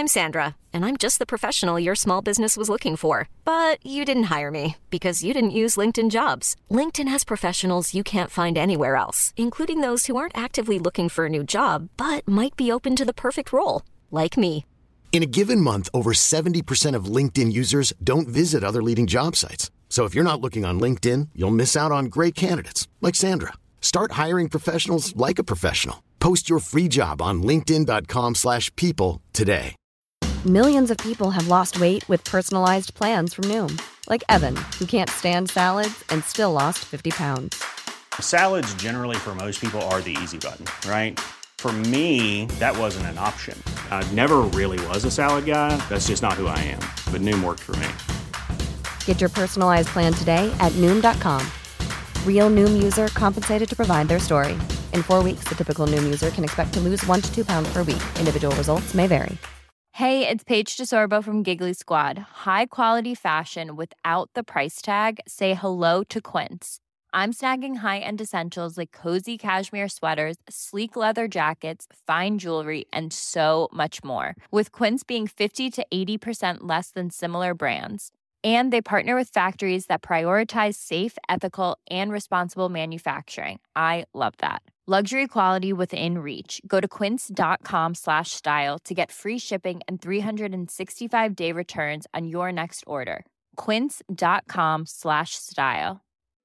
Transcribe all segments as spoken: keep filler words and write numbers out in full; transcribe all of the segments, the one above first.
I'm Sandra, and I'm just the professional your small business was looking for. But you didn't hire me because you didn't use LinkedIn Jobs. LinkedIn has professionals you can't find anywhere else, including those who aren't actively looking for a new job, but might be open to the perfect role, like me. In a given month, over seventy percent of LinkedIn users don't visit other leading job sites. So if you're not looking on LinkedIn, you'll miss out on great candidates like Sandra. Start hiring professionals like a professional. Post your free job on linkedin dot com slash people today. Millions of people have lost weight with personalized plans from Noom. Like Evan, who can't stand salads and still lost fifty pounds. Salads generally for most people are the easy button, right? For me, that wasn't an option. I never really was a salad guy. That's just not who I am. But Noom worked for me. Get your personalized plan today at Noom dot com. Real Noom user compensated to provide their story. In four weeks, the typical Noom user can expect to lose one to two pounds per week. Individual results may vary. Hey, it's Paige DeSorbo from Giggly Squad. High quality fashion without the price tag. Say hello to Quince. I'm snagging high-end essentials like cozy cashmere sweaters, sleek leather jackets, fine jewelry, and so much more. With Quince being fifty to eighty percent less than similar brands. And they partner with factories that prioritize safe, ethical, and responsible manufacturing. I love that. Luxury quality within reach. Go to quince dot com slash style to get free shipping and three sixty-five day returns on your next order. quince dot com slash style.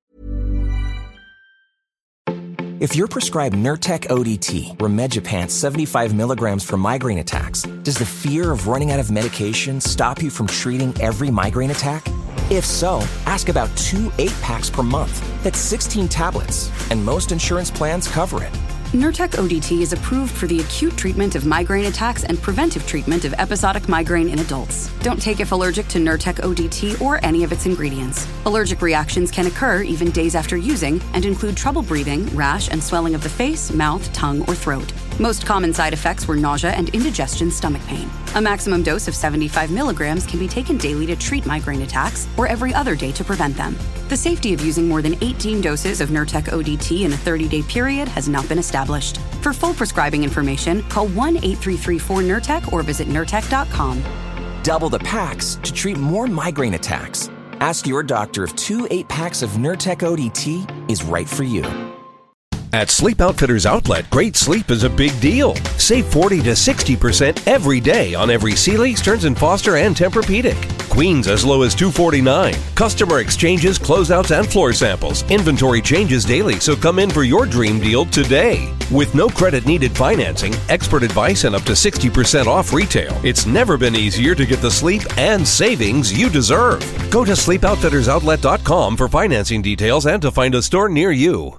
If you're prescribed Nurtec O D T, Rimegepant seventy-five milligrams for migraine attacks, does the fear of running out of medication stop you from treating every migraine attack? If so, ask about two eight-packs per month. That's sixteen tablets, and most insurance plans cover it. Nurtec O D T is approved for the acute treatment of migraine attacks and preventive treatment of episodic migraine in adults. Don't take if allergic to Nurtec O D T or any of its ingredients. Allergic reactions can occur even days after using and include trouble breathing, rash, and swelling of the face, mouth, tongue, or throat. Most common side effects were nausea and indigestion stomach pain. A maximum dose of seventy-five milligrams can be taken daily to treat migraine attacks or every other day to prevent them. The safety of using more than eighteen doses of Nurtec O D T in a thirty-day period has not been established. For full prescribing information, call one eight three three four Nurtec or visit Nurtec dot com. Double the packs to treat more migraine attacks. Ask your doctor if two eight-packs of Nurtec O D T is right for you. At Sleep Outfitters Outlet, great sleep is a big deal. Save forty to sixty percent every day on every Sealy, Stearns and Foster, and Tempur-Pedic. Queens as low as two hundred forty-nine dollars. Customer exchanges, closeouts, and floor samples. Inventory changes daily, so come in for your dream deal today. With no credit-needed financing, expert advice, and up to sixty percent off retail, it's never been easier to get the sleep and savings you deserve. Go to sleep outfitters outlet dot com for financing details and to find a store near you.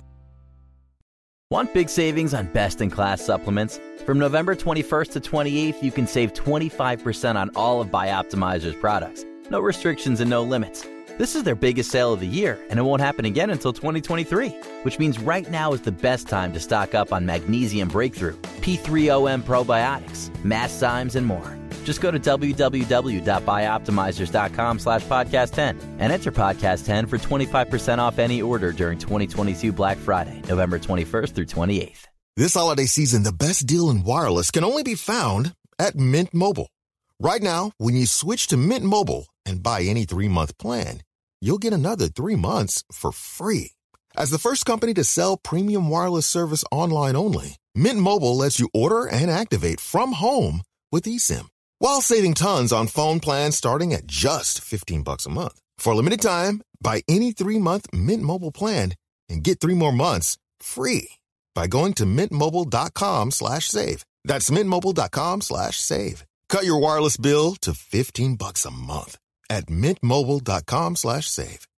Want big savings on best-in-class supplements? From November twenty-first to twenty-eighth, you can save twenty-five percent on all of Bioptimizer's products. No restrictions and no limits. This is their biggest sale of the year, and it won't happen again until twenty twenty-three, which means right now is the best time to stock up on Magnesium Breakthrough, P three O M probiotics, Masszymes, and more. Just go to w w w dot bioptimizers dot com slash podcast ten and enter podcast ten for twenty-five percent off any order during twenty twenty-two Black Friday, November twenty-first through twenty-eighth. This holiday season, the best deal in wireless can only be found at Mint Mobile. Right now, when you switch to Mint Mobile and buy any three-month plan, you'll get another three months for free. As the first company to sell premium wireless service online only, Mint Mobile lets you order and activate from home with eSIM, while saving tons on phone plans starting at just fifteen bucks a month. For a limited time, buy any three-month Mint Mobile plan and get three more months free by going to mintmobile.com slash save. That's mintmobile.com slash save. Cut your wireless bill to fifteen bucks a month at mintmobile.com slash save.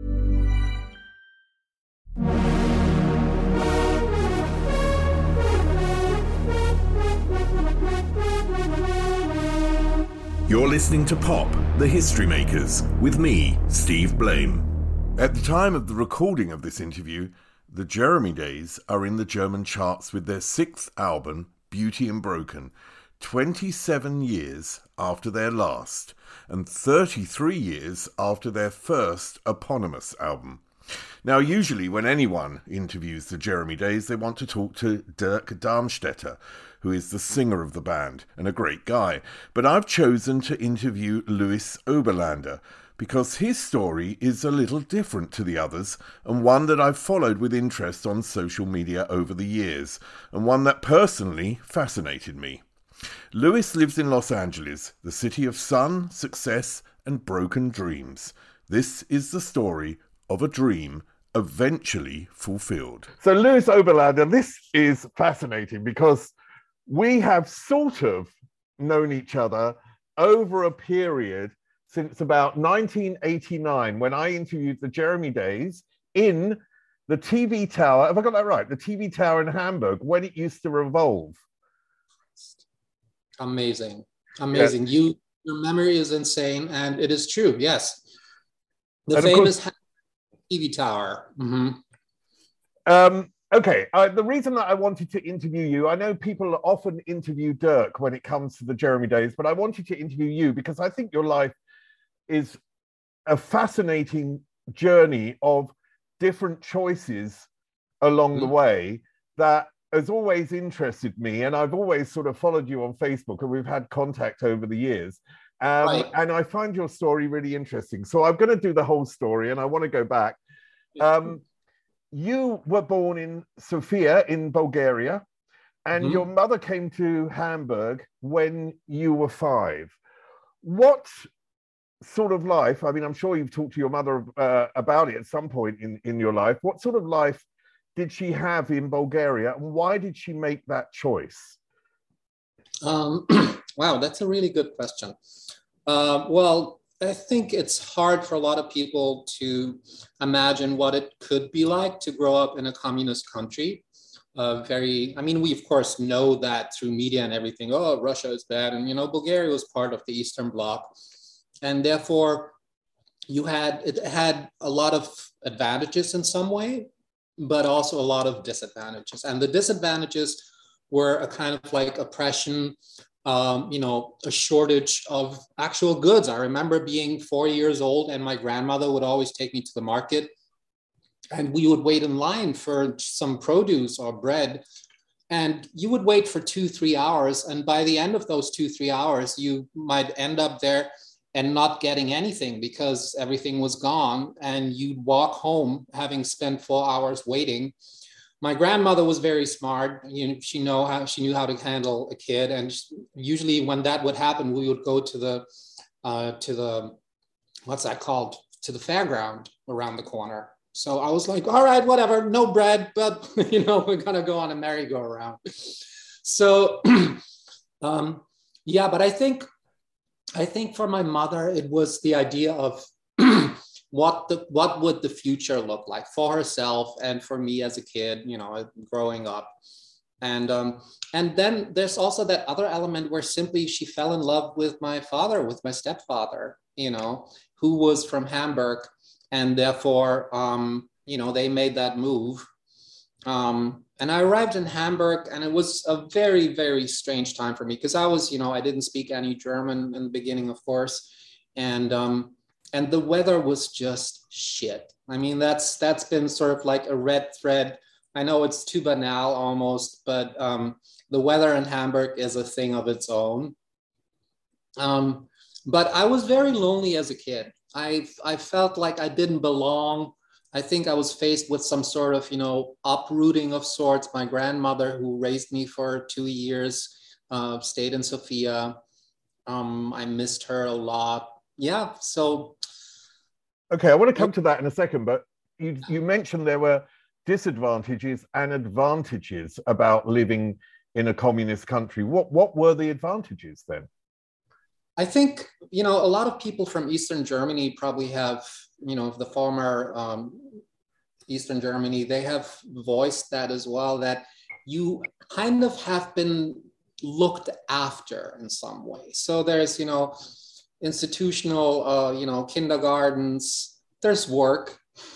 You're listening to Pop, The History Makers, with me, Steve Blame. At the time of the recording of this interview, the Jeremy Days are in the German charts with their sixth album, Beauty and Broken, twenty-seven years after their last, and thirty-three years after their first eponymous album. Now, usually when anyone interviews the Jeremy Days, they want to talk to Dirk Darmstetter, who is the singer of the band and a great guy. But I've chosen to interview Louis Oberlander because his story is a little different to the others, and one that I've followed with interest on social media over the years, and one that personally fascinated me. Louis lives in Los Angeles, the city of sun, success, and broken dreams. This is the story of a dream eventually fulfilled. So Louis Oberlander, this is fascinating because we have sort of known each other over a period since about nineteen eighty-nine, when I interviewed the Jeremy Days in the T V tower. Have I got that right? The T V tower in Hamburg, when it used to revolve. Amazing. Amazing. Yeah. You, your memory is insane, and it is true. Yes. The and famous course, T V tower. Mm-hmm. Um, okay. Uh, the reason that I wanted to interview you, I know people often interview Dirk when it comes to the Jeremy Days, but I wanted to interview you because I think your life is a fascinating journey of different choices along mm-hmm. the way that has always interested me. And I've always sort of followed you on Facebook, and we've had contact over the years. Um, right. And I find your story really interesting. So I'm going to do the whole story, and I want to go back. Um, you were born in Sofia in Bulgaria, and mm-hmm. your mother came to Hamburg when you were five. What sort of life, I mean, I'm sure you've talked to your mother uh, about it at some point in, in your life. What sort of life did she have in Bulgaria, and why did she make that choice? Um, wow, that's a really good question. Uh, well, I think it's hard for a lot of people to imagine what it could be like to grow up in a communist country. Uh, very, I mean, we of course know that through media and everything. Oh, Russia is bad, and you know, Bulgaria was part of the Eastern Bloc, and therefore, you had it had a lot of advantages in some way, but also a lot of disadvantages. And the disadvantages were a kind of like oppression, um, you know, a shortage of actual goods. I remember being four years old, and my grandmother would always take me to the market, and we would wait in line for some produce or bread. And you would wait for two, three hours. And by the end of those two, three hours, you might end up there and not getting anything because everything was gone, and you'd walk home having spent four hours waiting. My grandmother was very smart. You know, she know how she knew how to handle a kid, and usually when that would happen, we would go to the uh, to the what's that called to the fairground around the corner. So I was like, all right, whatever, no bread, but you know, we're gonna go on a merry-go-round. So um, yeah, but I think. I think for my mother, it was the idea of what the what would the future look like for herself and for me as a kid, you know, growing up. And um, and then there's also that other element where simply she fell in love with my father, with my stepfather, you know, who was from Hamburg, and therefore, um, you know, they made that move. Um, and I arrived in Hamburg, and it was a very, very strange time for me because I was, you know, I didn't speak any German in the beginning, of course. And, um, and the weather was just shit. I mean, that's, that's been sort of like a red thread. I know it's too banal almost, but, um, the weather in Hamburg is a thing of its own. Um, but I was very lonely as a kid. I, I felt like I didn't belong. I think I was faced with some sort of, you know, uprooting of sorts. My grandmother, who raised me for two years, uh, stayed in Sofia. Um, I missed her a lot. Yeah, so. Okay, I want to come to that in a second, but you, you mentioned there were disadvantages and advantages about living in a communist country. What, what were the advantages then? I think, you know, a lot of people from Eastern Germany probably have, you know, the former um, Eastern Germany, they have voiced that as well, that you kind of have been looked after in some way. So there's, you know, institutional, uh, you know, kindergartens, there's work.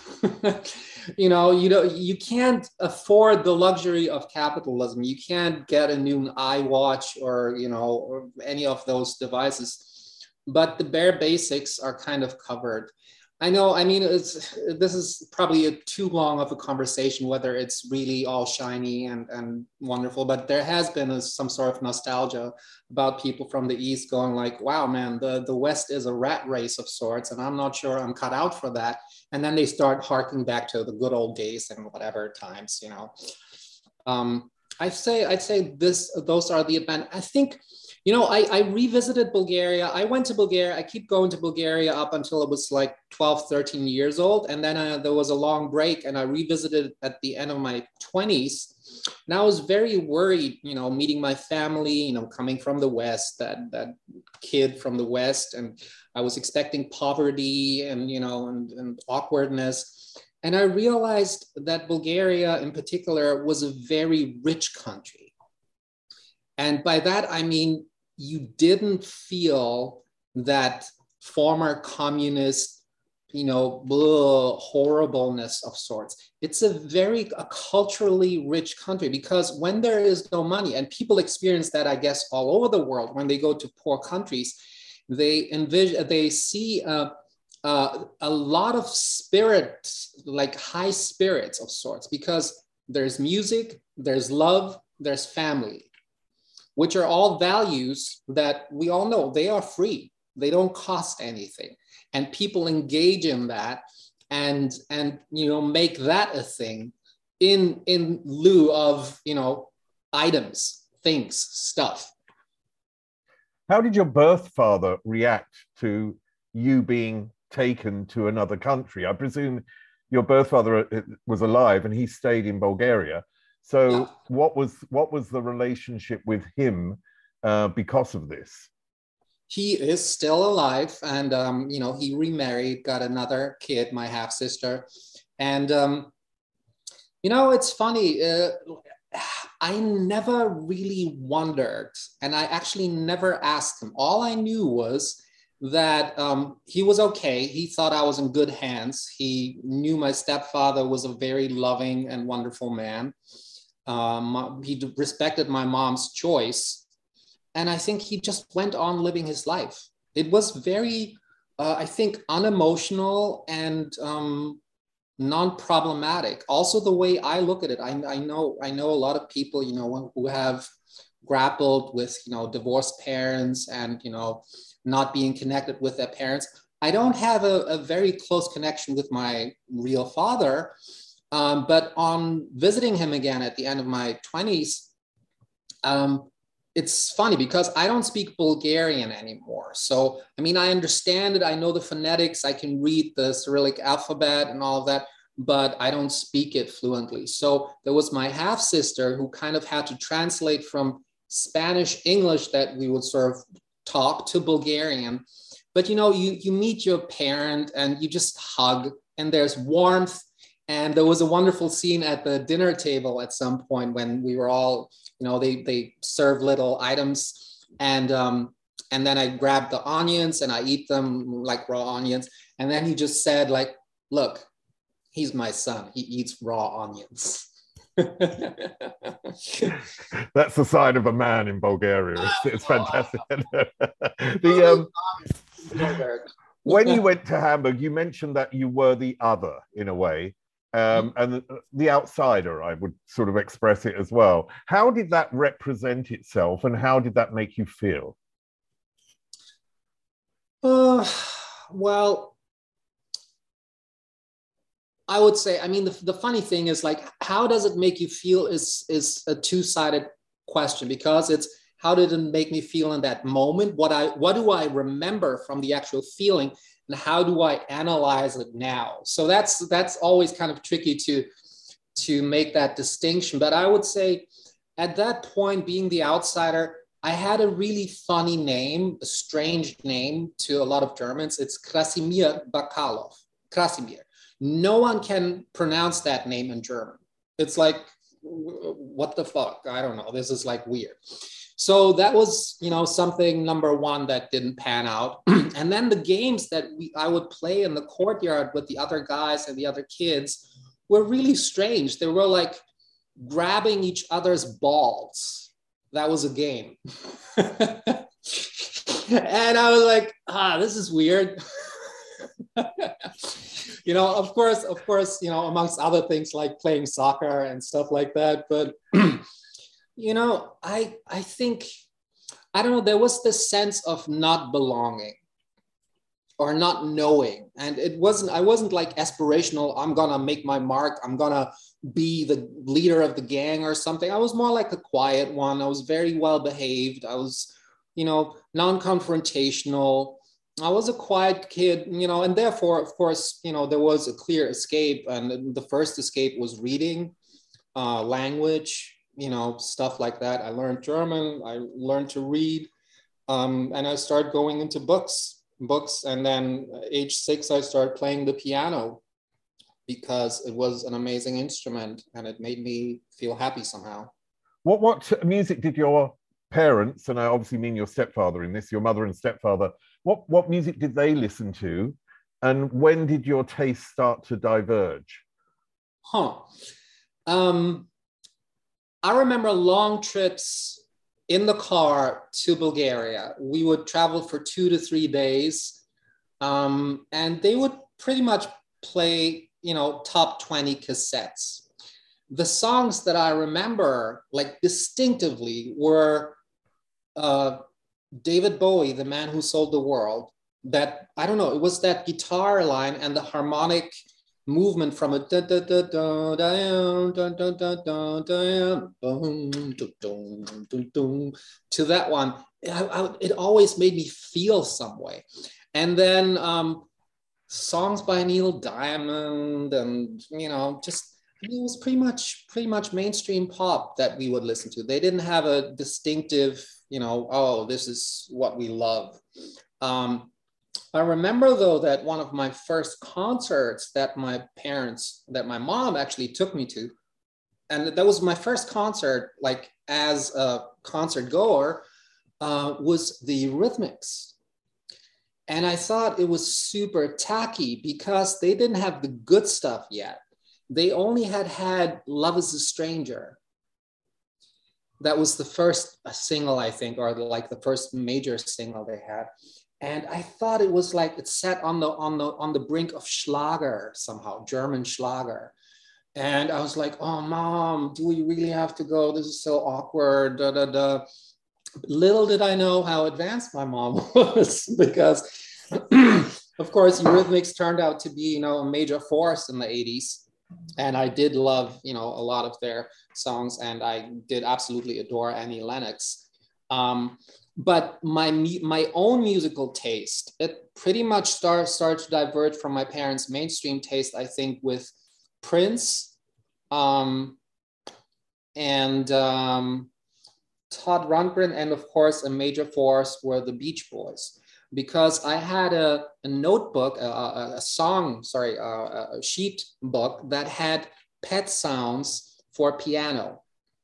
You know, you know, you can't afford the luxury of capitalism. You can't get a new iWatch or, you know, or any of those devices, but the bare basics are kind of covered. I know. I mean, it's this is probably a too long of a conversation, whether it's really all shiny and, and wonderful, but there has been a, some sort of nostalgia about people from the East going like, wow, man, the, the West is a rat race of sorts, and I'm not sure I'm cut out for that. And then they start harking back to the good old days and whatever times, you know. Um, I say, I'd say this, those are the advantages. I think, you know, I, I revisited Bulgaria. I went to Bulgaria. I keep going to Bulgaria up until it was like twelve, thirteen years old. And then uh, there was a long break and I revisited at the end of my twenties. And I was very worried, you know, meeting my family, you know, coming from the West, that, that kid from the West. And I was expecting poverty and, you know, and, and awkwardness. And I realized that Bulgaria in particular was a very rich country. And by that, I mean, you didn't feel that former communist, you know, blah, horribleness of sorts. It's a very a culturally rich country because when there is no money, and people experience that, I guess, all over the world, when they go to poor countries, they envision, they see uh, uh, a lot of spirit, like high spirits of sorts, because there's music, there's love, there's family, which are all values that we all know they are free. They don't cost anything. And people engage in that and, and you know, make that a thing in, in lieu of, you know, items, things, stuff. How did your birth father react to you being taken to another country? I presume your birth father was alive and he stayed in Bulgaria. So yeah. what was what was the relationship with him uh, because of this? He is still alive, and um, you know, he remarried, got another kid, my half sister, and um, you know, it's funny. Uh, I never really wondered, and I actually never asked him. All I knew was that um, he was okay. He thought I was in good hands. He knew my stepfather was a very loving and wonderful man. Um, he respected my mom's choice. And I think he just went on living his life. It was very, uh, I think, unemotional and um, non-problematic. Also, the way I look at it, I, I know I know a lot of people, you know, who have grappled with, you know, divorced parents and, you know, not being connected with their parents. I don't have a, a very close connection with my real father. Um, but on visiting him again at the end of my twenties, um, it's funny because I don't speak Bulgarian anymore. So, I mean, I understand it. I know the phonetics. I can read the Cyrillic alphabet and all of that, but I don't speak it fluently. So there was my half sister who kind of had to translate from Spanish English that we would sort of talk to Bulgarian. But, you know, you, you meet your parent and you just hug and there's warmth. And there was a wonderful scene at the dinner table at some point when we were all, you know, they they serve little items, and um, and then I grabbed the onions and I eat them like raw onions. And then he just said, like, look, he's my son. He eats raw onions. That's the sign of a man in Bulgaria. It's, it's fantastic. the um, when you went to Hamburg, you mentioned that you were the other in a way. Um, and the, the outsider, I would sort of express it as well. How did that represent itself and how did that make you feel? Uh, well, I would say, I mean, the, the funny thing is like, how does it make you feel is, is a two-sided question, because it's, how did it make me feel in that moment? What I, what do I remember from the actual feeling? And how do I analyze it now? So that's that's always kind of tricky to, to make that distinction. But I would say at that point, being the outsider, I had a really funny name, a strange name to a lot of Germans. It's Krasimir Bakalov, Krasimir. No one can pronounce that name in German. It's like, what the fuck? I don't know. This is like weird. So that was, you know, something number one that didn't pan out. And then the games that we, I would play in the courtyard with the other guys and the other kids were really strange. They were like grabbing each other's balls. That was a game. And I was like, ah, this is weird. You know, of course, of course, you know, amongst other things like playing soccer and stuff like that. But, you know, I, I think, I don't know, there was this sense of not belonging or not knowing. And it wasn't, I wasn't like aspirational, I'm gonna make my mark, I'm gonna be the leader of the gang or something. I was more like a quiet one. I was very well behaved. I was, you know, non-confrontational. I was a quiet kid, you know, and therefore, of course, you know, there was a clear escape. And the first escape was reading, uh, language, you know, stuff like that. I learned German, I learned to read, um, and I started going into books, books. And then at age six, I started playing the piano because it was an amazing instrument and it made me feel happy somehow. What, what music did your parents, and I obviously mean your stepfather in this, your mother and stepfather, what, what music did they listen to? And when did your taste start to diverge? Huh. Um, I remember long trips in the car to Bulgaria. We would travel for two to three days. Um, and they would pretty much play, you know, top twenty cassettes. The songs that I remember like distinctively were uh, David Bowie, The Man Who Sold the World. That, I don't know, it was that guitar line and the harmonic movement from a da da da da da da da da da da to that one. I, I, it always made me feel some way. And then um, songs by Neil Diamond, and you know, just it was pretty much pretty much mainstream pop that we would listen to. They didn't have a distinctive, you know, oh, this is what we love. Um, I remember though that one of my first concerts that my parents, that my mom actually took me to, and that was my first concert, like as a concert goer, uh, was the Eurythmics. And I thought it was super tacky because they didn't have the good stuff yet. They only had had Love is a Stranger. That was the first single, I think, or like the first major single they had. And I thought it was like it sat on the on the on the brink of Schlager somehow, German Schlager. And I was like, oh, Mom, do we really have to go? This is so awkward. Da, da, da. Little did I know how advanced my mom was, because, of course, Eurythmics turned out to be, you know, a major force in the eighties. And I did love, you know, a lot of their songs, and I did absolutely adore Annie Lennox. Um, but my my own musical taste, it pretty much start, started to diverge from my parents' mainstream taste, I think, with Prince um, and um, Todd Rundgren, and of course, a major force were the Beach Boys. Because I had a, a notebook, a, a, a song, sorry, a, a sheet book that had pet sounds for piano.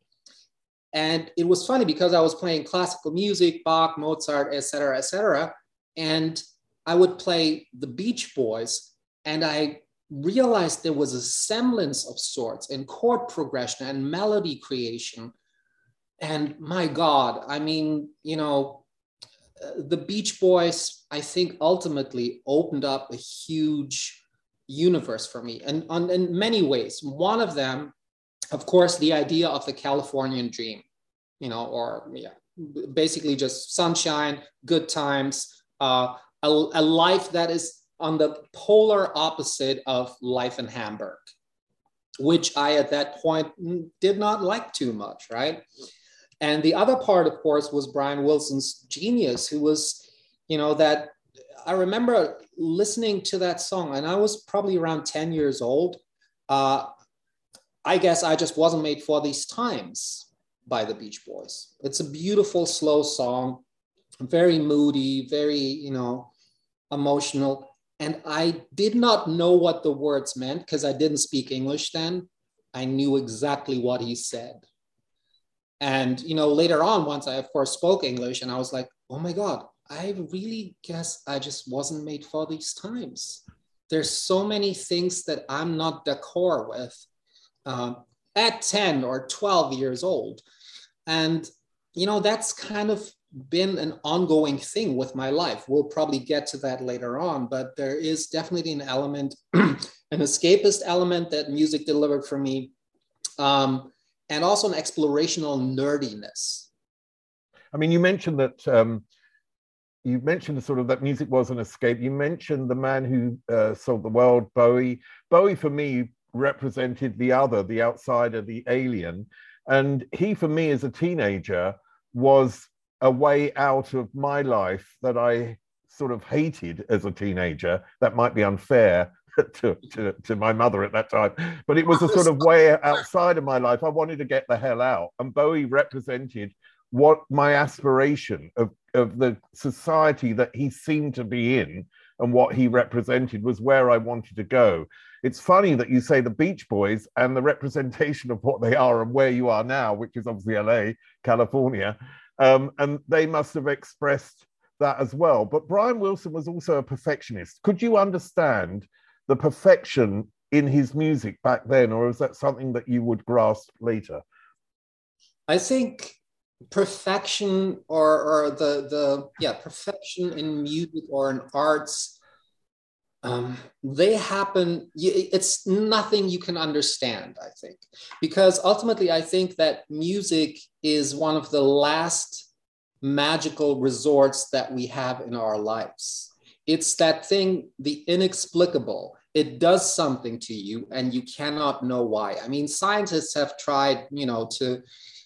And it was funny because I was playing classical music, Bach, Mozart, et cetera, et cetera. And I would play the Beach Boys, and I realized there was a semblance of sorts in chord progression and melody creation. And my God, I mean, you know, the Beach Boys, I think, ultimately opened up a huge universe for me, and on, in many ways. One of them, of course, the idea of the Californian dream, you know, or yeah, basically just sunshine, good times, uh, a, a life that is on the polar opposite of life in Hamburg, which I, at that point, did not like too much, right? And the other part, of course, was Brian Wilson's genius, who was, you know, that I remember listening to that song, and I was probably around ten years old. Uh, I guess I just wasn't made for these times by the Beach Boys. It's a beautiful, slow song, very moody, very, you know, emotional. And I did not know what the words meant because I didn't speak English then. I knew exactly what he said. And, you know, later on, once I, of course, spoke English, and I was like, oh my God, I really guess I just wasn't made for these times. There's so many things that I'm not d'accord with uh, at ten or twelve years old. And, you know, that's kind of been an ongoing thing with my life. We'll probably get to that later on, but there is definitely an element, an escapist element that music delivered for me, um, and also an explorational nerdiness. I mean, you mentioned that um, you mentioned sort of that music was an escape. You mentioned the man who uh, sold the world, Bowie. Bowie, for me, represented the other, the outsider, the alien. And he, for me, as a teenager, was a way out of my life that I sort of hated as a teenager. That might be unfair to, to, to my mother at that time, but it was a sort of way outside of my life. I wanted to get the hell out. And Bowie represented what my aspiration of, of the society that he seemed to be in and what he represented was where I wanted to go. It's funny that you say the Beach Boys and the representation of what they are and where you are now, which is obviously L A, California, um, and they must have expressed that as well. But Brian Wilson was also a perfectionist. Could you understand the perfection in his music back then, or is that something that you would grasp later? I think perfection or, or the, the, yeah, perfection in music or in arts, um, they happen, it's nothing you can understand, I think. Because ultimately, I think that music is one of the last magical resorts that we have in our lives. It's that thing, the inexplicable. It does something to you and you cannot know why. I mean, scientists have tried, you know, to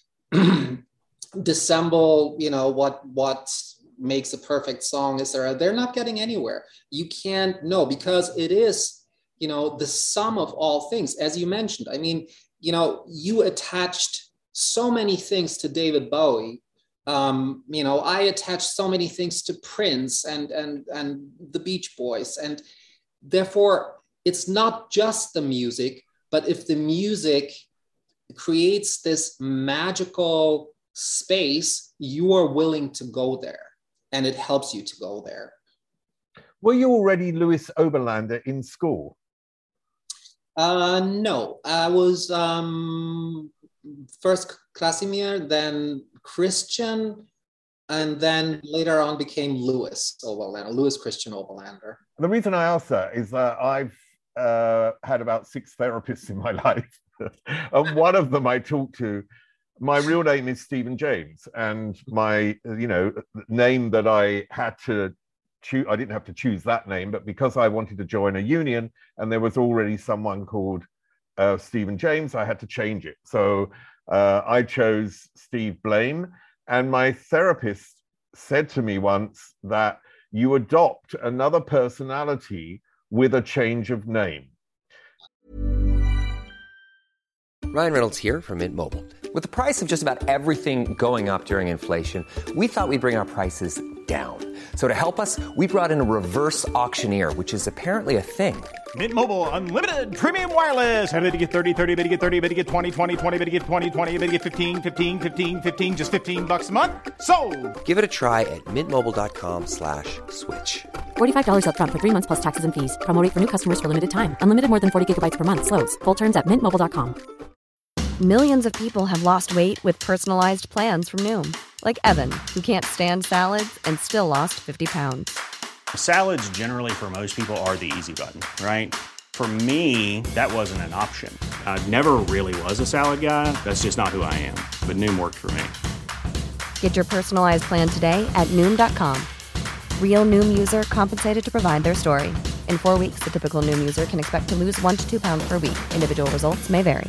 dissemble, you know, what what makes a perfect song, is there? They're not getting anywhere. You can't know, because it is, you know, the sum of all things, as you mentioned. I mean, you know, you attached so many things to David Bowie. Um, you know, I attached so many things to Prince and and and the Beach Boys, and therefore it's not just the music, but if the music creates this magical space, you are willing to go there, and it helps you to go there. Were you already Louis Oberlander in school? Uh, no, I was um, first Casimir, then Christian, and then later on became Louis Oberlander, Louis Christian Oberlander. The reason I ask that is that I've uh, had about six therapists in my life, and one of them I talked to, my real name is Stephen James, and my, you know, name that I had to choose, I didn't have to choose that name, but because I wanted to join a union and there was already someone called uh, Stephen James, I had to change it. So uh, I chose Steve Blame, and my therapist said to me once that you adopt another personality with a change of name. Ryan Reynolds here from Mint Mobile. With the price of just about everything going up during inflation, we thought we'd bring our prices down. So to help us, we brought in a reverse auctioneer, which is apparently a thing. Mint Mobile Unlimited Premium Wireless. How to get thirty, thirty, how to get thirty, how to get twenty, twenty, twenty, how to get twenty, twenty, how to get fifteen, fifteen, fifteen, fifteen, just fifteen bucks a month? Sold! Give it a try at mintmobile.com slash switch. forty-five dollars up front for three months plus taxes and fees. Promo rate for new customers for limited time. Unlimited more than forty gigabytes per month. Slows full terms at mint mobile dot com. Millions of people have lost weight with personalized plans from Noom. Like Evan, who can't stand salads and still lost fifty pounds. Salads generally for most people are the easy button, right? For me, that wasn't an option. I never really was a salad guy. That's just not who I am. But Noom worked for me. Get your personalized plan today at Noom dot com. Real Noom user compensated to provide their story. In four weeks, the typical Noom user can expect to lose one to two pounds per week. Individual results may vary.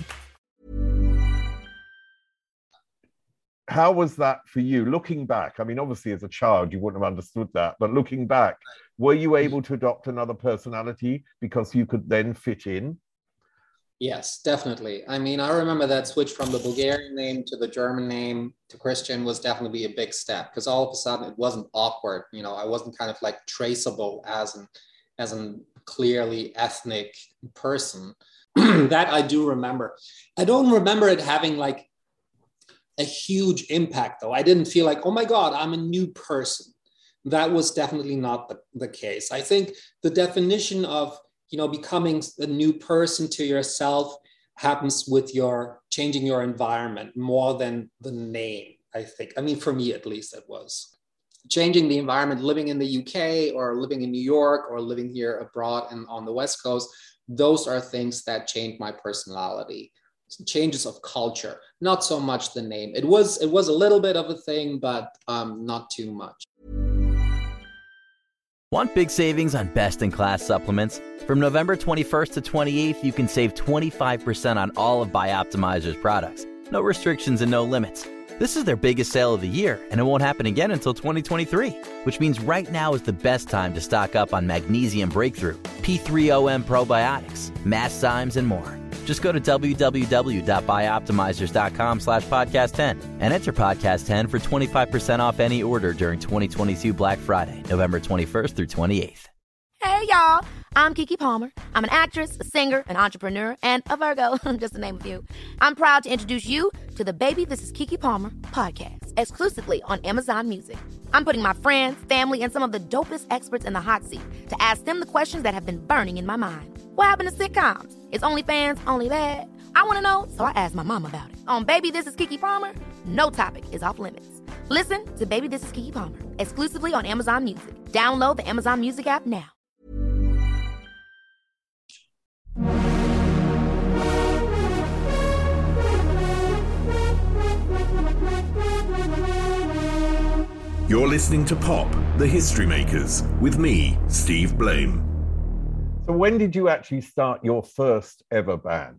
How was that for you, looking back? I mean, obviously, as a child, you wouldn't have understood that. But looking back, were you able to adopt another personality because you could then fit in? Yes, definitely. I mean, I remember that switch from the Bulgarian name to the German name to Christian was definitely a big step, because all of a sudden it wasn't awkward. You know, I wasn't kind of like traceable as an, as a clearly ethnic person. That I do remember. I don't remember it having like a huge impact, though. I didn't feel like, oh my God, I'm a new person. That was definitely not the, the case. I think the definition of, you know, becoming a new person to yourself happens with your changing your environment more than the name. I think. I mean, for me, at least, it was. Changing the environment, living in the U K or living in New York or living here abroad and on the West Coast, those are things that changed my personality. Changes of culture, not so much the name. It was it was a little bit of a thing, but um, not too much. Want big savings on best-in-class supplements? From November twenty-first to twenty-eighth, you can save twenty-five percent on all of Bioptimizer's products. No restrictions and no limits. This is their biggest sale of the year, and it won't happen again until twenty twenty-three, which means right now is the best time to stock up on Magnesium Breakthrough, P three O M probiotics, Masszymes, and more. Just go to www.bioptimizers.com slash podcast 10 and enter podcast ten for twenty-five percent off any order during twenty twenty-two Black Friday, November twenty-first through twenty-eighth. Hey, y'all. I'm Keke Palmer. I'm an actress, a singer, an entrepreneur, and a Virgo, just to name a few. I'm proud to introduce you to the Baby This Is Keke Palmer podcast, exclusively on Amazon Music. I'm putting my friends, family, and some of the dopest experts in the hot seat to ask them the questions that have been burning in my mind. What happened to sitcoms? Is OnlyFans only bad? I want to know, so I asked my mom about it. On Baby This Is Keke Palmer, no topic is off limits. Listen to Baby This Is Keke Palmer, exclusively on Amazon Music. Download the Amazon Music app now. You're listening to Pop, the History Makers, with me, Steve Blame. So when did you actually start your first ever band?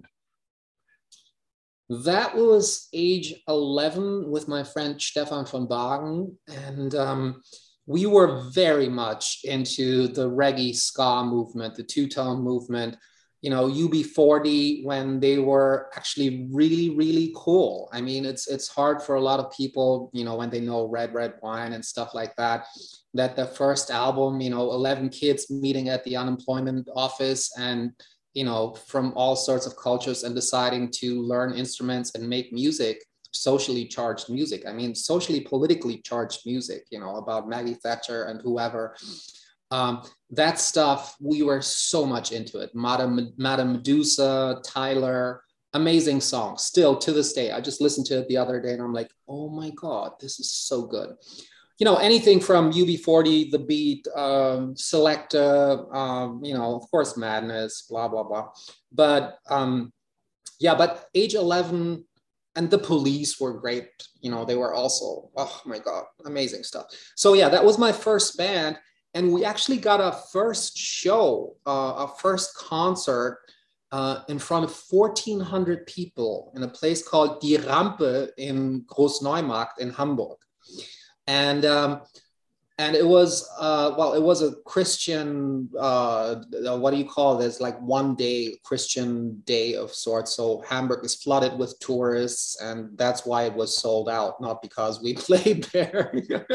That was age eleven with my friend Stefan von Bagen. And um, we were very much into the reggae ska movement, the two-tone movement. You know, U B forty, when they were actually really, really cool. I mean, it's it's hard for a lot of people, you know, when they know Red Red Wine and stuff like that, that the first album, you know, eleven kids meeting at the unemployment office and, you know, from all sorts of cultures and deciding to learn instruments and make music, socially charged music. I mean, socially, politically charged music, you know, about Maggie Thatcher and whoever. Um, that stuff, we were so much into it. Madame, Madame Medusa, Tyler, amazing song. Still to this day, I just listened to it the other day and I'm like, oh my God, this is so good. You know, anything from U B forty, The Beat, um, Selecta, um, you know, of course, Madness, blah, blah, blah. But um, yeah, but age eleven and The Police were great. You know, they were also, oh my God, amazing stuff. So yeah, that was my first band. And we actually got a first show, uh, a first concert uh, in front of fourteen hundred people in a place called Die Rampe in Großneumarkt in Hamburg. And um, and it was, uh, well, it was a Christian, uh, what do you call this? Like one day, Christian day of sorts. So Hamburg is flooded with tourists and that's why it was sold out, not because we played there.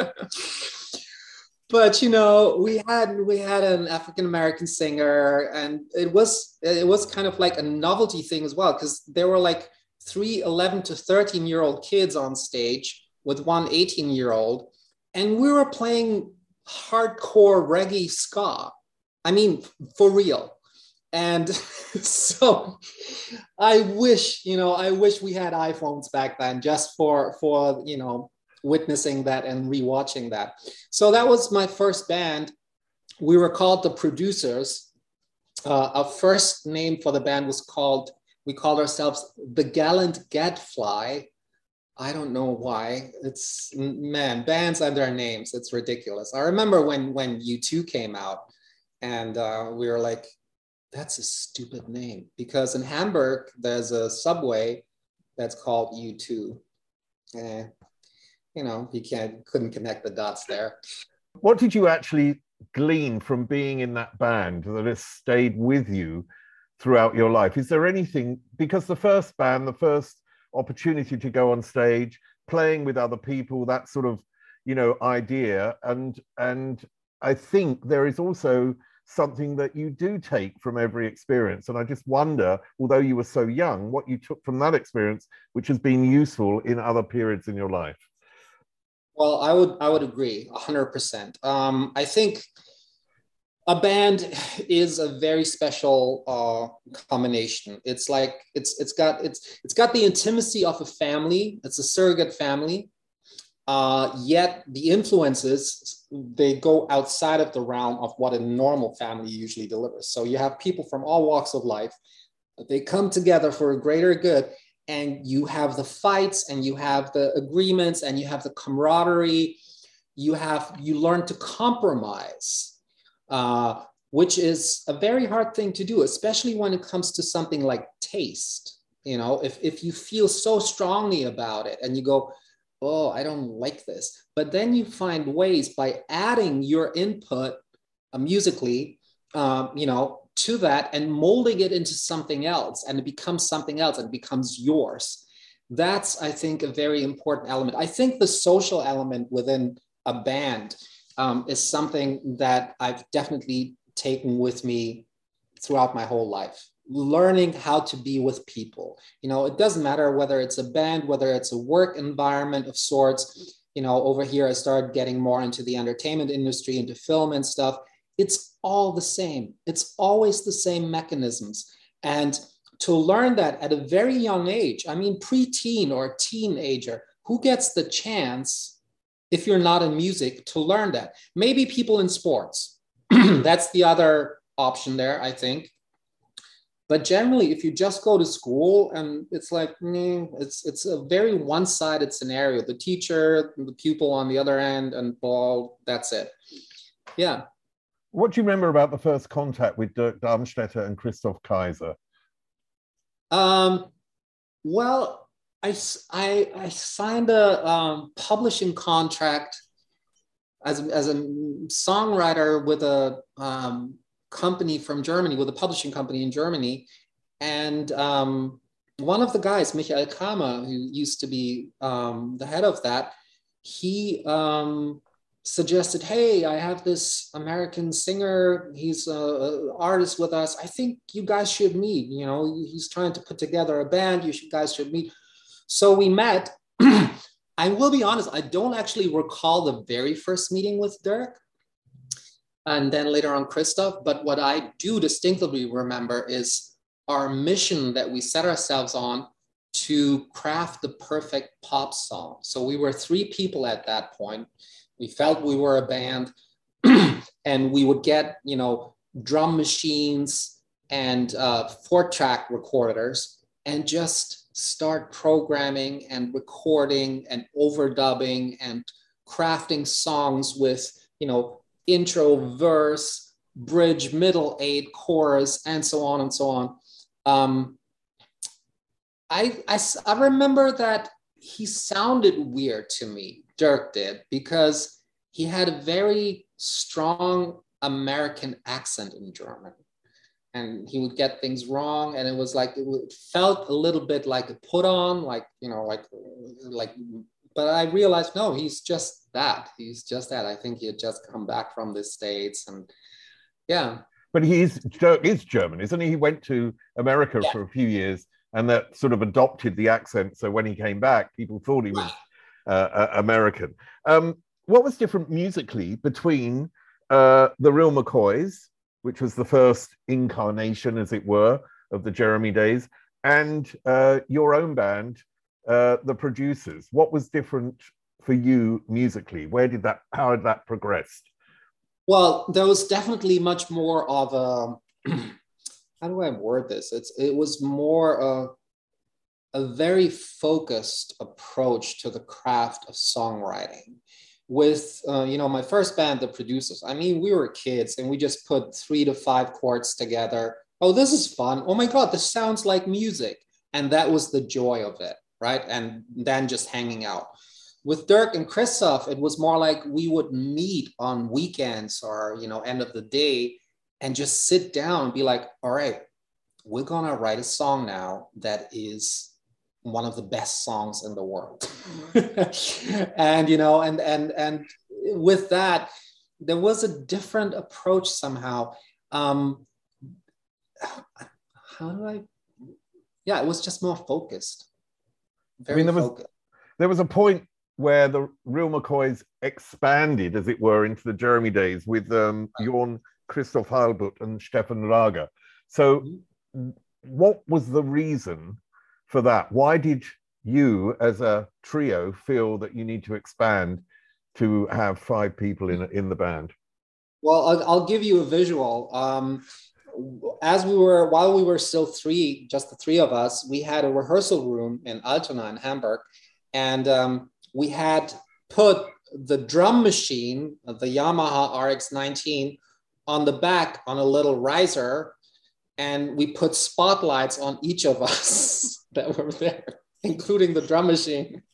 But you know, we had we had an African American singer, and it was it was kind of like a novelty thing as well, because there were like three eleven to thirteen year old kids on stage with one eighteen year old, and we were playing hardcore reggae ska. I mean, for real. And so I wish, you know, I wish we had iPhones back then, just for for you know. witnessing that and rewatching that. So that was my first band. We were called The Producers. Uh, our first name for the band was called, we called ourselves The Gallant Gadfly. I don't know why. It's, man, bands and their names, it's ridiculous. I remember when, when U two came out and uh, we were like, that's a stupid name, because in Hamburg, there's a subway that's called U two. Eh. You know, you can't, couldn't connect the dots there. What did you actually glean from being in that band that has stayed with you throughout your life? Is there anything, because the first band, the first opportunity to go on stage, playing with other people, that sort of, you know, idea. And, and I think there is also something that you do take from every experience. And I just wonder, although you were so young, what you took from that experience, which has been useful in other periods in your life. Well, I would I would agree one hundred percent. Um, I think a band is a very special uh, combination. It's like it's it's got it's it's got the intimacy of a family. It's a surrogate family, Uh, yet the influences, they go outside of the realm of what a normal family usually delivers. So you have people from all walks of life, they come together for a greater good, and you have the fights and you have the agreements and you have the camaraderie. You have, you learn to compromise, uh, which is a very hard thing to do, especially when it comes to something like taste. You know, if, if you feel so strongly about it and you go, oh, I don't like this. But then you find ways by adding your input uh, musically, um, you know, to that and molding it into something else, and it becomes something else and it becomes yours. That's, I think, a very important element. I think the social element within a band um, is something that I've definitely taken with me throughout my whole life. Learning how to be with people. You know, it doesn't matter whether it's a band, whether it's a work environment of sorts. You know, over here, I started getting more into the entertainment industry, into film and stuff. It's all the same. It's always the same mechanisms. And to learn that at a very young age, I mean, preteen or teenager, who gets the chance, if you're not in music, to learn that? Maybe people in sports. That's the other option there, I think. But generally, if you just go to school and it's like, mm, it's it's a very one-sided scenario. The teacher, the pupil on the other end, and ball, that's it. Yeah. What do you remember about the first contact with Dirk Darmstädter and Christoph Kaiser? Um, well, I, I, I signed a um, publishing contract as, as a songwriter with a um, company from Germany, with a publishing company in Germany. And um, one of the guys, Michael Kramer, who used to be um, the head of that, he um, suggested, hey, I have this American singer, he's an artist with us. I think you guys should meet. You know, he's trying to put together a band, you should, guys should meet. So we met. I will be honest, I don't actually recall the very first meeting with Dirk, and then later on Christoph, but what I do distinctly remember is our mission that we set ourselves on to craft the perfect pop song. So we were three people at that point. We felt we were a band, and we would get, you know, drum machines and uh, four-track recorders and just start programming and recording and overdubbing and crafting songs with, you know, intro, verse, bridge, middle eight, chorus, and so on and so on. Um, I, I, I remember that he sounded weird to me, Dirk did, because he had a very strong American accent in German. And he would get things wrong, and it was like, it felt a little bit like a put on, like, you know, like, like, but I realized, no, he's just that. He's just that. I think he had just come back from the States, and yeah. But he is, Dirk is German, isn't he? He went to America yeah. for a few years, and that sort of adopted the accent. So when he came back, people thought he was uh, uh, American. Um, what was different musically between uh, the Real McCoys, which was the first incarnation, as it were, of the Jeremy Days, and uh, your own band, uh, The Producers? What was different for you musically? Where did that, how had that progressed? Well, there was definitely much more of a, how do I word this? It's, it was more a, a very focused approach to the craft of songwriting. With, uh, you know, my first band, The Producers, I mean, we were kids and we just put three to five chords together. Oh, this is fun. Oh my God, this sounds like music. And that was the joy of it, right? And then just hanging out. With Dirk and Christoph, it was more like we would meet on weekends or, you know, end of the day and just sit down and be like, all right, we're gonna write a song now that is one of the best songs in the world. And, you know, and, and, and with that, there was a different approach somehow. Um, how do I, yeah, it was just more focused. Very I mean, there focused. was, there was a point where the Real McCoys expanded, as it were, into the Jeremy Days with um, Jorn Christoph Heilbutt and Stefan Rager. So what was the reason for that? Why did you as a trio feel that you need to expand to have five people in in the band? Well, I'll, I'll give you a visual. Um, as we were, while we were still three, just the three of us, we had a rehearsal room in Altona in Hamburg, and um, we had put the drum machine, the Yamaha R X nineteen, on the back on a little riser, and we put spotlights on each of us that were there, including the drum machine.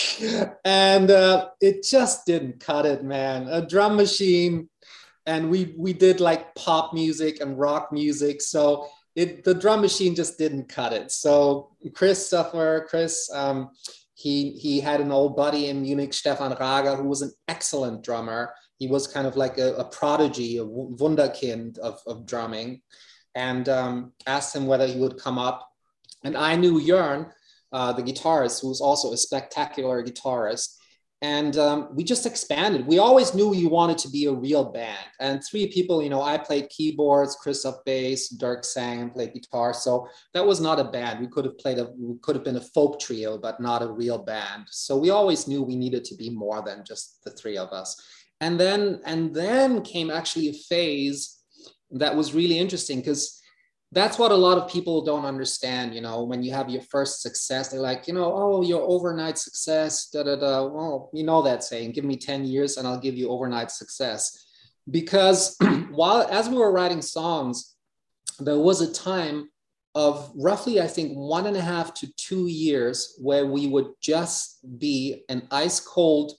And uh, it just didn't cut it, man. A drum machine, and we we did like pop music and rock music, so it the drum machine just didn't cut it. So Christopher, Chris, um, he he had an old buddy in Munich, Stefan Rager, who was an excellent drummer. He was kind of like a, a prodigy, a wunderkind of, of drumming, and um, asked him whether he would come up. And I knew Jörn, uh, the guitarist, who was also a spectacular guitarist. And um, we just expanded. We always knew we wanted to be a real band. And three people, you know, I played keyboards, Christoph bass, Dirk sang and played guitar. So that was not a band. We could have played a, we could have been a folk trio, but not a real band. So we always knew we needed to be more than just the three of us. And then, and then came actually a phase that was really interesting, because that's what a lot of people don't understand. You know, when you have your first success, they're like, you know, oh, your overnight success, da, da, da. Well, you know that saying, give me ten years and I'll give you overnight success. Because while, as we were writing songs, there was a time of roughly, I think, one and a half to two years where we would just be in ice cold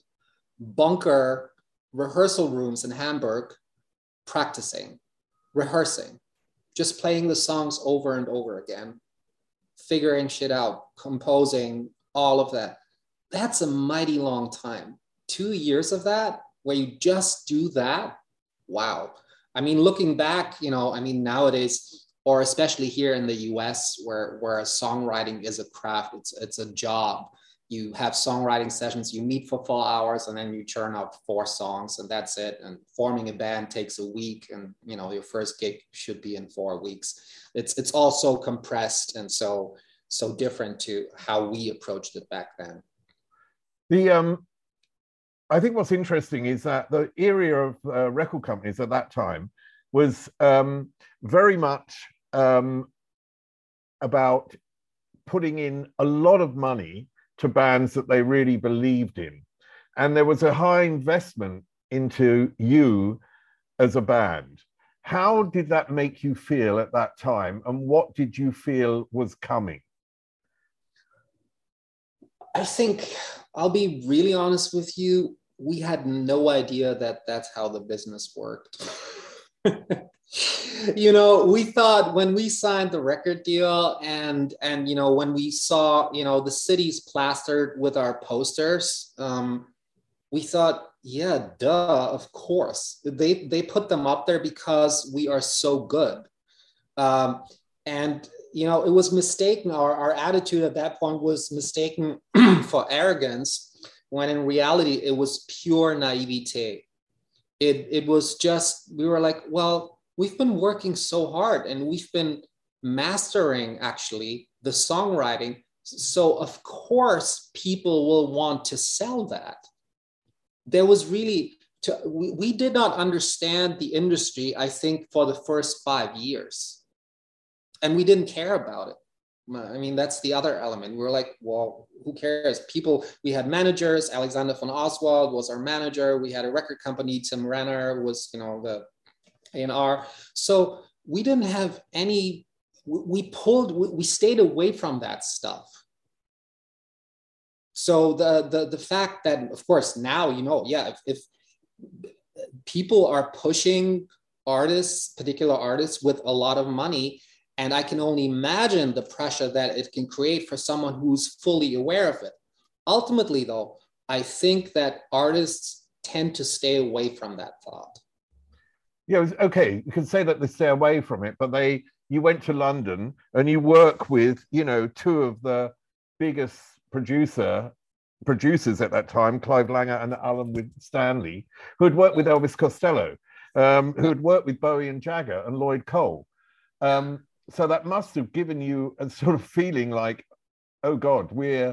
bunker rehearsal rooms in Hamburg, practicing, rehearsing, just playing the songs over and over again, figuring shit out, composing, all of that. That's a mighty long time. Two years of that, where you just do that, wow. I mean, looking back, you know, I mean, nowadays, or especially here in the U S, where, where songwriting is a craft, it's, it's a job. You have songwriting sessions, you meet for four hours and then you churn out four songs and that's it. And forming a band takes a week, and you know, your first gig should be in four weeks. It's it's all so compressed and so so different to how we approached it back then. The um, I think what's interesting is that the area of uh, record companies at that time was um, very much um, about putting in a lot of money to bands that they really believed in. And there was a high investment into you as a band. How did that make you feel at that time? And what did you feel was coming? I think, I'll be really honest with you, we had no idea that that's how the business worked. You know, we thought when we signed the record deal and, and, you know, when we saw, you know, the cities plastered with our posters, um, we thought, yeah, duh, of course. They, they put them up there because we are so good. Um, and, you know, it was mistaken. Our, our attitude at that point was mistaken for arrogance, when in reality, it was pure naivete. It, it was just, we were like, well, we've been working so hard and we've been mastering actually the songwriting. So of course people will want to sell that. There was really, to, we, we did not understand the industry, I think, for the first five years. And we didn't care about it. I mean, that's the other element. We were like, well, who cares? People, we had managers. Alexander von Oswald was our manager. We had a record company. Tim Renner was, you know, the A and R. So we didn't have any, we pulled, we stayed away from that stuff. So the, the, the fact that, of course, now, you know, yeah, if, if people are pushing artists, particular artists with a lot of money, and I can only imagine the pressure that it can create for someone who's fully aware of it. Ultimately, though, I think that artists tend to stay away from that thought. Yeah, okay, you can say that they stay away from it, but they, you went to London and you work with, you know, two of the biggest producer producers at that time, Clive Langer and Alan with Stanley, who had worked with Elvis Costello, um, who had worked with Bowie and Jagger and Lloyd Cole. Um, so that must have given you a sort of feeling like, oh God, we're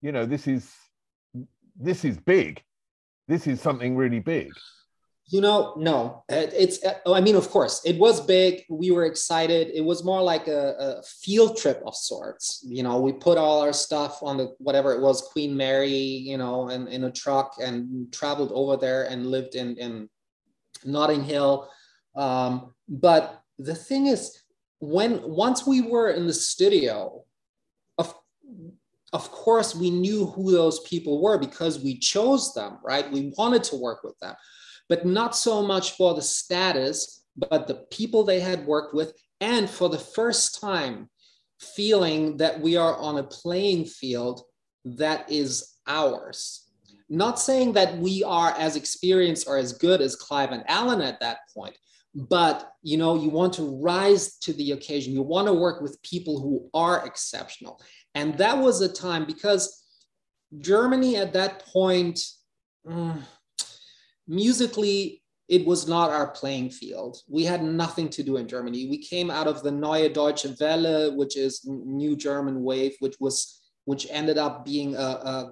you know, this is this is big. This is something really big. You know, no, it's, I mean, of course, it was big. We were excited. It was more like a, a field trip of sorts. You know, we put all our stuff on the, whatever it was, Queen Mary, you know, in, in a truck and traveled over there and lived in, in Notting Hill. Um, but the thing is, when, once we were in the studio, of, of course, we knew who those people were because we chose them, right? We wanted to work with them. But not so much for the status, but the people they had worked with, and for the first time, feeling that we are on a playing field that is ours. Not saying that we are as experienced or as good as Clive and Alan at that point, but you know, you want to rise to the occasion. You want to work with people who are exceptional. And that was a time, because Germany at that point, mm, musically, it was not our playing field. We had nothing to do in Germany. We came out of the Neue Deutsche Welle, which is New German Wave, which was which ended up being a, a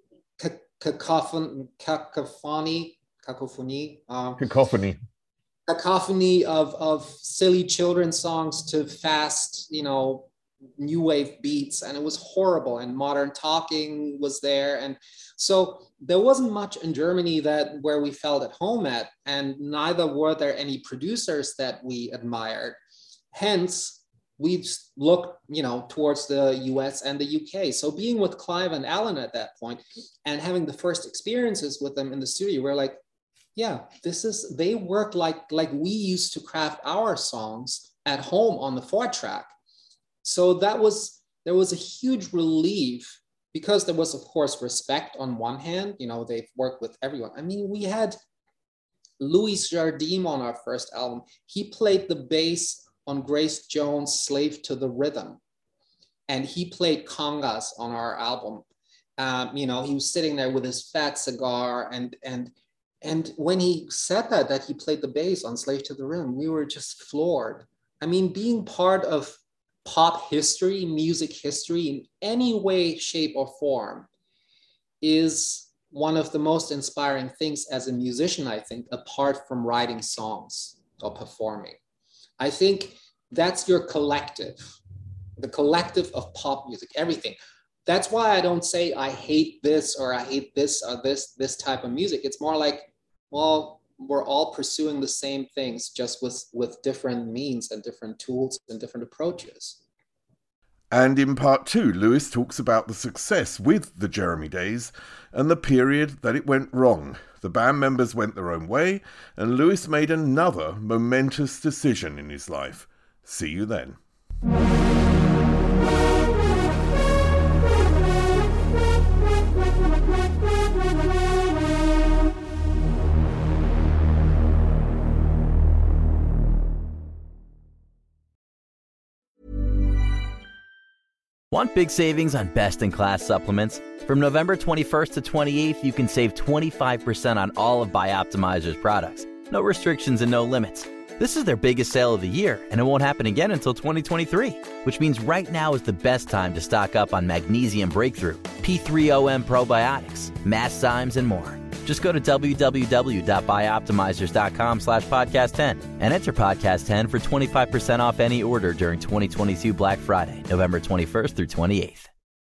cacophony, cacophony, cacophony, um, cacophony, cacophony of of silly children's songs to fast, you know, new wave beats, and it was horrible. And Modern Talking was there, and so there wasn't much in Germany that where we felt at home at, and neither were there any producers that we admired. Hence, we looked, you know, towards the U S and the U K. So being with Clive and Alan at that point and having the first experiences with them in the studio, we're like, yeah, this is, they work like, like we used to craft our songs at home on the four track. So that was, there was a huge relief, because there was, of course, respect on one hand. You know, they've worked with everyone. I mean, we had Louis Jardim on our first album. He played the bass on Grace Jones' Slave to the Rhythm. And he played congas on our album. Um, you know, he was sitting there with his fat cigar. And, and, and when he said that, that he played the bass on Slave to the Rhythm, we were just floored. I mean, being part of pop history, music history in any way, shape, or form is one of the most inspiring things as a musician, I think, apart from writing songs or performing. I think that's your collective, the collective of pop music, everything. That's why I don't say I hate this or I hate this or this, this type of music. It's more like, well, we're all pursuing the same things, just with, with different means and different tools and different approaches. And in part two, Louis talks about the success with the Jeremy Days and the period that it went wrong. The band members went their own way, and Louis made another momentous decision in his life. See you then. Want big savings on best-in-class supplements? From November twenty-first to twenty-eighth, you can save twenty-five percent on all of Bioptimizer's products. No restrictions and no limits. This is their biggest sale of the year, and it won't happen again until twenty twenty-three, which means right now is the best time to stock up on Magnesium Breakthrough, P three O M Probiotics, Masszymes, and more. Just go to www.bioptimizers.com slash podcast 10 and enter podcast ten for twenty-five percent off any order during twenty twenty-two Black Friday, November twenty-first through twenty-eighth.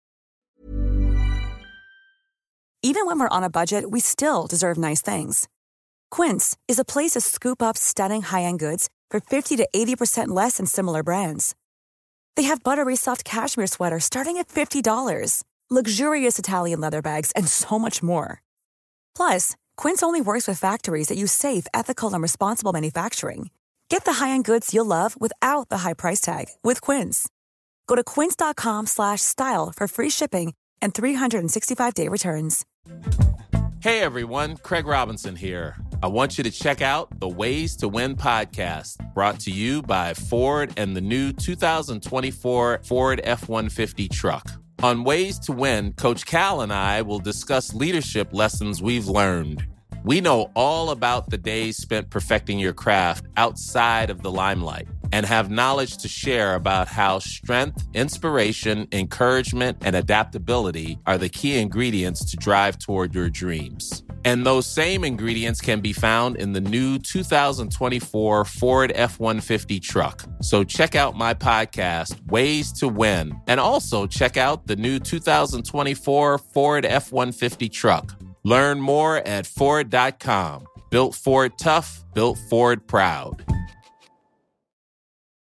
Even when we're on a budget, we still deserve nice things. Quince is a place to scoop up stunning high-end goods for fifty to eighty percent less than similar brands. They have buttery soft cashmere sweaters starting at fifty dollars, luxurious Italian leather bags, and so much more. Plus, Quince only works with factories that use safe, ethical, and responsible manufacturing. Get the high-end goods you'll love without the high price tag with Quince. Go to quince.com slash style for free shipping and three sixty-five day returns. Hey everyone, Craig Robinson here. I want you to check out the Ways to Win podcast, brought to you by Ford and the new two thousand twenty-four Ford F one fifty truck. On Ways to Win, Coach Cal and I will discuss leadership lessons we've learned. We know all about the days spent perfecting your craft outside of the limelight. and have knowledge to share about how strength, inspiration, encouragement, and adaptability are the key ingredients to drive toward your dreams. And those same ingredients can be found in the new two thousand twenty-four Ford F one fifty truck. So check out my podcast, Ways to Win, and also check out the new two thousand twenty-four Ford F one fifty truck. Learn more at Ford dot com. Built Ford tough, built Ford proud.